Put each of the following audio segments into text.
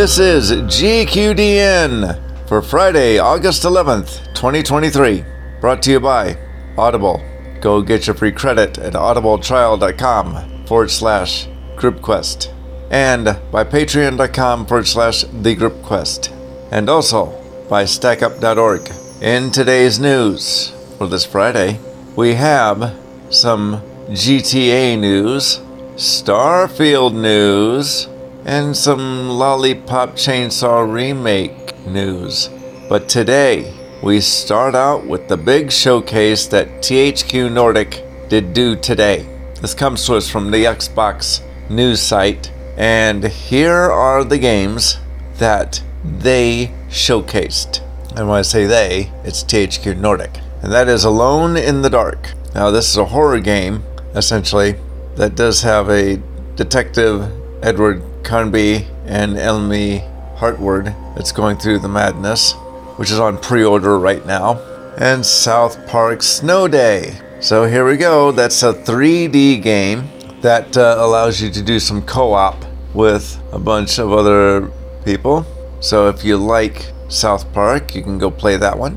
This is GQDN for Friday, August 11th, 2023. Brought to you by Audible. Go get your free credit at audibletrial.com/GroupQuest. And by patreon.com/TheGroupQuest. And also by stackup.org. In today's news for this Friday, we have some GTA news, Starfield news, and some Lollipop Chainsaw Remake news. But today, we start out with the big showcase that THQ Nordic did do today. This comes to us from the Xbox news site, and here are the games that they showcased. And when I say they, it's THQ Nordic. And that is Alone in the Dark. Now, this is a horror game, essentially, that does have a detective, Edward Carnby, and Elmy Hartward that's going through the madness, which is on pre-order right now. And South Park Snow Day. So here we go. That's a 3D game that allows you to do some co-op with a bunch of other people. So if you like South Park, you can go play that one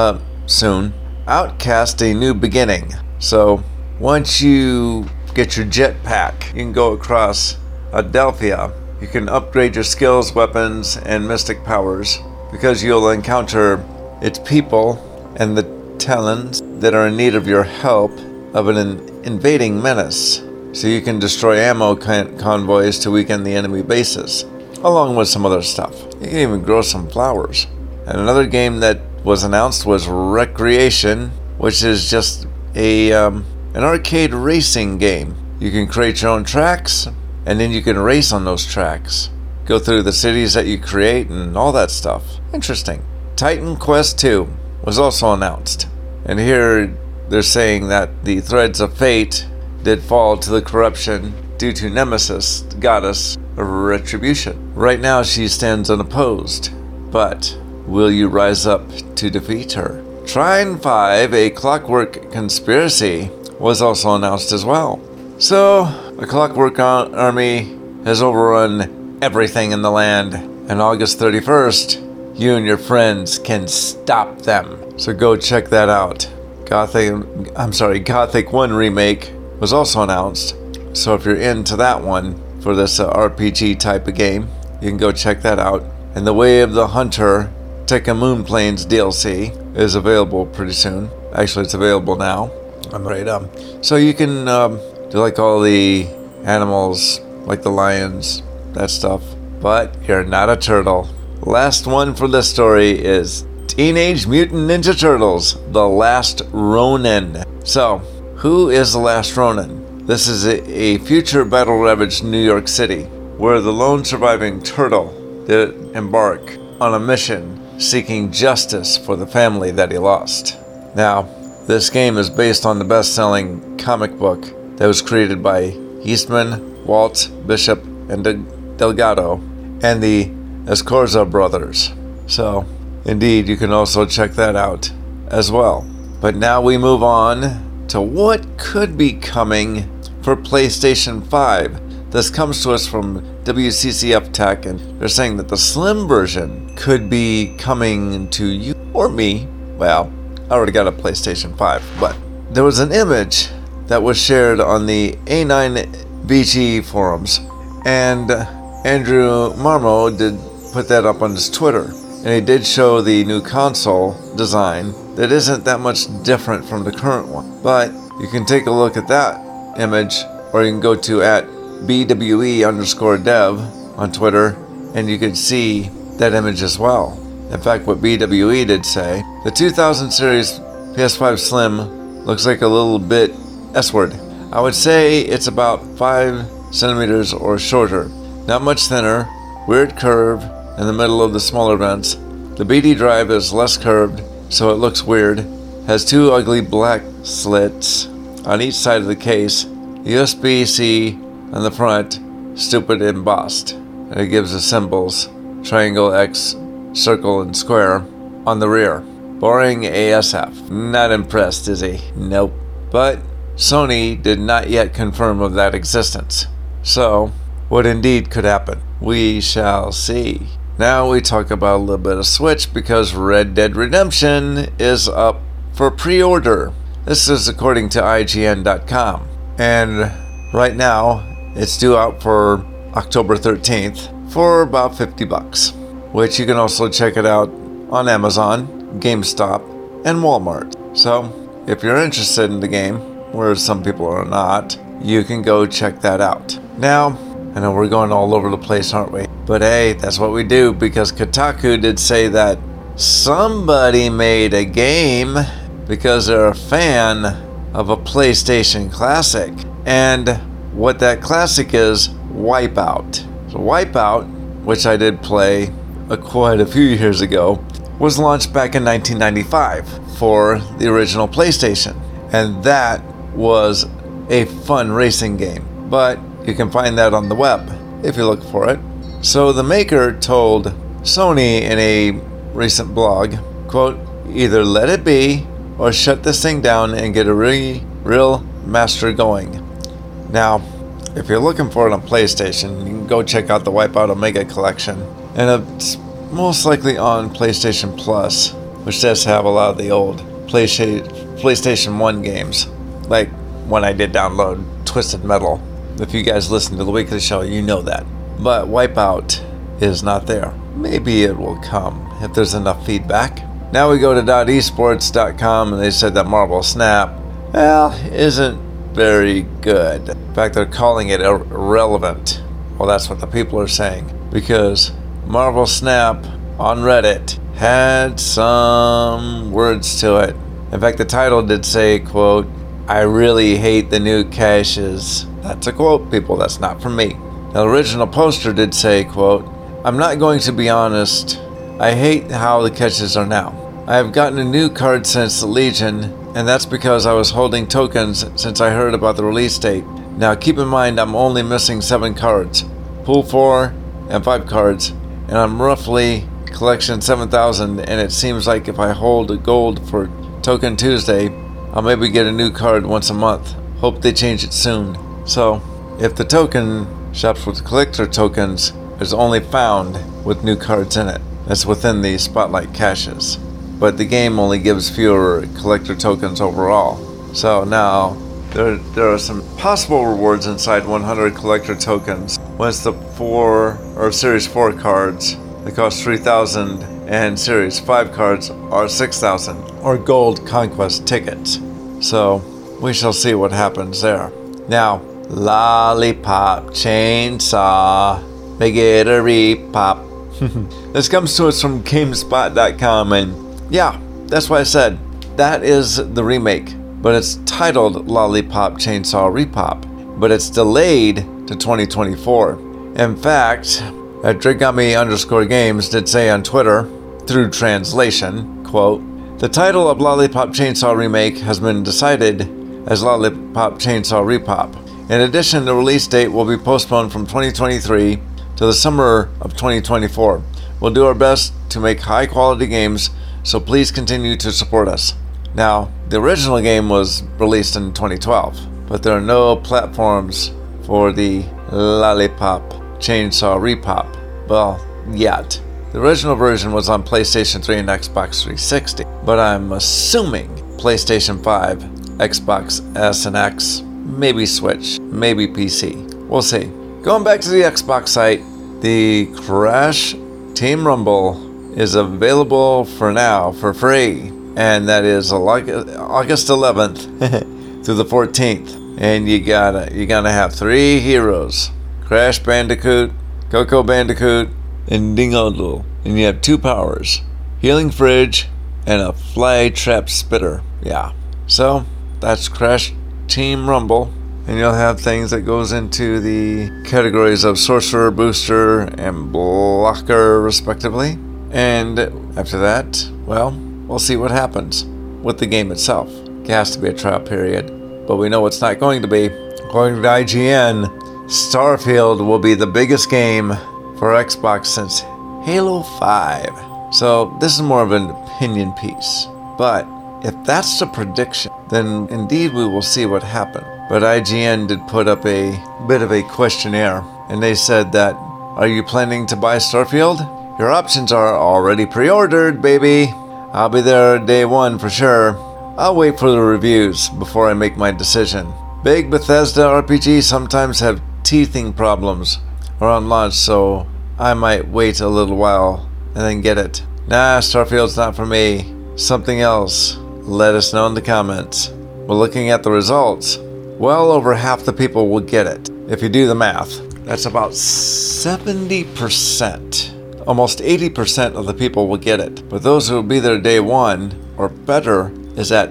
soon. Outcast: A New Beginning. So once you get your jetpack, you can go across Adelphia. You can upgrade your skills, weapons, and mystic powers because you'll encounter its people and the talons that are in need of your help of an invading menace. So you can destroy ammo convoys to weaken the enemy bases, along with some other stuff. You can even grow some flowers. And another game that was announced was Recreation, which is just an arcade racing game. You can create your own tracks, and then you can race on those tracks. Go through the cities that you create and all that stuff. Interesting. Titan Quest 2 was also announced. And here they're saying that the threads of fate did fall to the corruption due to Nemesis, the goddess of retribution. Right now she stands unopposed. But will you rise up to defeat her? Trine 5, A Clockwork Conspiracy, was also announced as well. So, the Clockwork Army has overrun everything in the land, and August 31st, you and your friends can stop them. So go check that out. Gothic 1 Remake was also announced. So if you're into that one for this RPG type of game, you can go check that out. And The Way of the Hunter Tekken Moon Plains DLC is available pretty soon. Actually, it's available now. I'm right up. So you can do like all the animals, like the lions, that stuff. But you're not a turtle. Last one for this story is Teenage Mutant Ninja Turtles: The Last Ronin. So, who is the Last Ronin? This is a future battle-ravaged New York City, where the lone surviving turtle did embark on a mission seeking justice for the family that he lost. Now, this game is based on the best-selling comic book that was created by Eastman, Walt, Bishop, and Delgado, and the Escorza brothers. So, indeed, you can also check that out as well. But now we move on to what could be coming for PlayStation 5. This comes to us from WCCF Tech, and they're saying that the slim version could be coming to you or me. Well, I already got a PlayStation 5, but there was an image that was shared on the A9VG forums, and Andrew Marmo did put that up on his Twitter, and he did show the new console design that isn't that much different from the current one. But you can take a look at that image, or you can go to @BWE_dev on Twitter, and you can see that image as well. In fact, what BWE did say, the 2000 series PS5 Slim looks like a little bit S-word. I would say it's about 5 centimeters or shorter. Not much thinner, weird curve in the middle of the smaller vents. The BD drive is less curved, so it looks weird. Has 2 ugly black slits on each side of the case. USB-C on the front, stupid embossed. And it gives the symbols, triangle, X, circle, and square, on the rear. Boring ASF. Not impressed, is he? Nope. But Sony did not yet confirm of that existence. So, what indeed could happen? We shall see. Now we talk about a little bit of Switch because Red Dead Redemption is up for pre-order. This is according to IGN.com. And right now, it's due out for October 13th for about $50, which you can also check it out on Amazon, GameStop, and Walmart. So, if you're interested in the game, whereas some people are not, you can go check that out. Now, I know we're going all over the place, aren't we? But hey, that's what we do, because Kotaku did say that somebody made a game because they're a fan of a PlayStation classic. And what that classic is, Wipeout. So Wipeout, which I did play quite a few years ago, was launched back in 1995 for the original PlayStation. And that was a fun racing game. But you can find that on the web if you look for it. So the maker told Sony in a recent blog, quote, either let it be or shut this thing down and get a real master going. Now, if you're looking for it on PlayStation, you can go check out the Wipeout Omega Collection. And it's most likely on PlayStation Plus, which does have a lot of the old PlayStation 1 games. Like when I did download Twisted Metal. If you guys listen to the weekly show, you know that. But Wipeout is not there. Maybe it will come if there's enough feedback. Now we go to .esports.com, and they said that Marvel Snap, isn't very good. In fact, they're calling it irrelevant. Well, that's what the people are saying. Because Marvel Snap on Reddit had some words to it. In fact, the title did say, quote, I really hate the new caches. That's a quote, people. That's not from me. The original poster did say, quote, I'm not going to be honest. I hate how the caches are now. I have gotten a new card since the Legion, and that's because I was holding tokens since I heard about the release date. Now keep in mind I'm only missing 7 cards. Pool 4 and 5 cards, and I'm roughly collection 7,000, and it seems like if I hold a gold for Token Tuesday, I'll maybe get a new card once a month. Hope they change it soon. So, if the token shops with collector tokens is only found with new cards in it, that's within the Spotlight caches. But the game only gives fewer collector tokens overall. So now, there are some possible rewards inside 100 collector tokens. Once the Series 4 cards, they cost 3,000, and Series 5 cards are 6,000, or gold conquest tickets. So, we shall see what happens there. Now, Lollipop Chainsaw, make it a repop. This comes to us from GameSpot.com, and yeah, that's why I said that is the remake, but it's titled Lollipop Chainsaw Repop, but it's delayed to 2024. In fact, at Drigami_Games did say on Twitter, through translation, quote, the title of Lollipop Chainsaw Remake has been decided as Lollipop Chainsaw Repop. In addition, the release date will be postponed from 2023 to the summer of 2024. We'll do our best to make high-quality games, so please continue to support us. Now, the original game was released in 2012, but there are no platforms for the Lollipop Chainsaw Repop. Well, yet. The original version was on PlayStation 3 and Xbox 360, but I'm assuming PlayStation 5, Xbox S and X, maybe Switch, maybe PC. We'll see. Going back to the Xbox site, the Crash Team Rumble is available for now for free, and that is August 11th through the 14th. And you're gonna have 3 heroes: Crash Bandicoot, Coco Bandicoot, and Dingodle. And you have 2 powers: Healing Fridge and a Fly Trap Spitter. Yeah. So that's Crash Team Rumble. And you'll have things that goes into the categories of Sorcerer, Booster, and Blocker, respectively. And after that, well, we'll see what happens with the game itself. It has to be a trial period, but we know it's not going to be. According to IGN, Starfield will be the biggest game for Xbox since Halo 5. So this is more of an opinion piece. But if that's the prediction, then indeed we will see what happened. But IGN did put up a bit of a questionnaire, and they said that Are you planning to buy Starfield? Your options are already pre-ordered, baby. I'll be there day one for sure. I'll wait for the reviews before I make my decision. Big Bethesda RPGs sometimes have teething problems around launch, so I might wait a little while and then get it. Nah, Starfield's not for me. Something else. Let us know in the comments. We're looking at the results. Well over half the people will get it. If you do the math, that's about 70%. Almost 80% of the people will get it. But those who will be there day one or better is at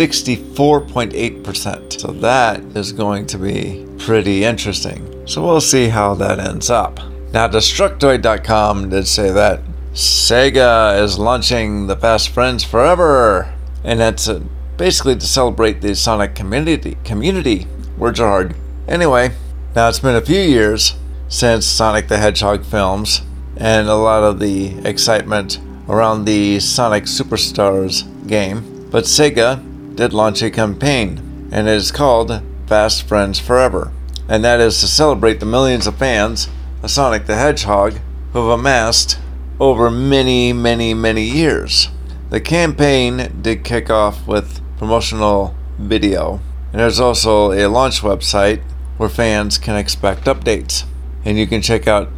64.8%. So that is going to be pretty interesting. So we'll see how that ends up. Now, Destructoid.com did say that Sega is launching the Fast Friends Forever. And that's basically to celebrate the Sonic community. Words are hard. Anyway, now it's been a few years since Sonic the Hedgehog films and a lot of the excitement around the Sonic Superstars game. But Sega did launch a campaign, and it is called Fast Friends Forever. And that is to celebrate the millions of fans of Sonic the Hedgehog who have amassed over many, many, many years. The campaign did kick off with promotional video, and there's also a launch website where fans can expect updates. And you can check out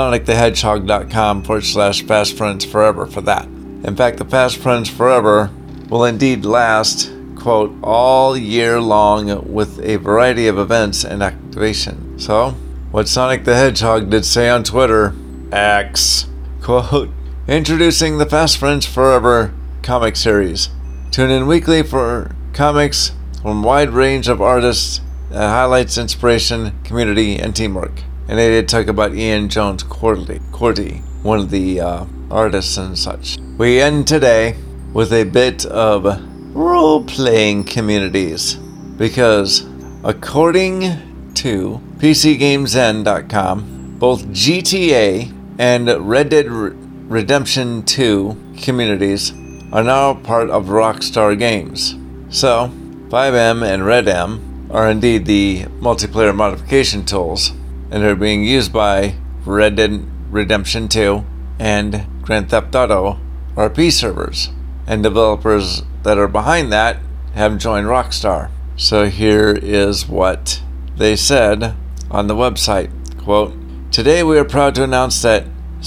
sonicthehedgehog.com/Fast Friends Forever for that. In fact, the Fast Friends Forever will indeed last, quote, all year long with a variety of events and activation. So, what Sonic the Hedgehog did say on Twitter, X, quote, introducing the Fast Friends Forever comic series. Tune in weekly for comics from a wide range of artists that highlights inspiration, community, and teamwork. And they did talk about Ian Jones Cordy, one of the artists and such. We end today with a bit of role-playing communities, because according to PCGameZen.com, both GTA and Red Dead Redemption 2 communities are now part of Rockstar Games. So, FiveM and RedM are indeed the multiplayer modification tools, and they're being used by Red Dead Redemption 2 and Grand Theft Auto RP servers. And developers that are behind that have joined Rockstar. So here is what they said on the website. Quote, today we are proud to announce that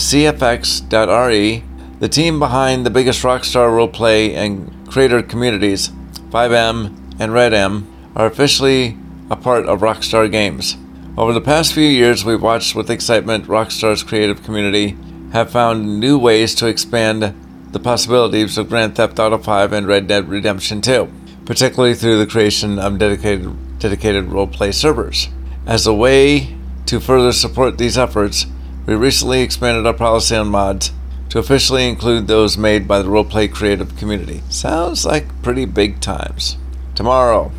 CFX.RE, the team behind the biggest Rockstar roleplay and creator communities, FiveM and RedM, are officially a part of Rockstar Games. Over the past few years, we've watched with excitement Rockstar's creative community have found new ways to expand the possibilities of Grand Theft Auto 5 and Red Dead Redemption 2, particularly through the creation of dedicated roleplay servers. As a way to further support these efforts, we recently expanded our policy on mods to officially include those made by the roleplay creative community. Sounds like pretty big times. Tomorrow,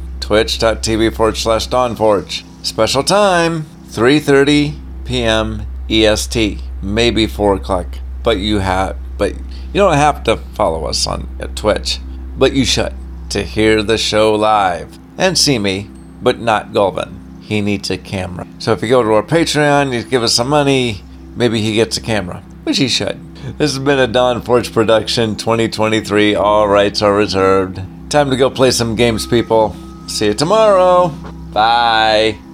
twitch.tv/DawnForge. Special time, 3:30 p.m. EST, maybe 4 o'clock. But you don't have to follow us on Twitch, but you should, to hear the show live and see me, but not Golvin. He needs a camera. So if you go to our Patreon, you give us some money, maybe he gets a camera, which he should. This has been a DawnForge production 2023. All rights are reserved. Time to go play some games, people. See you tomorrow. Bye.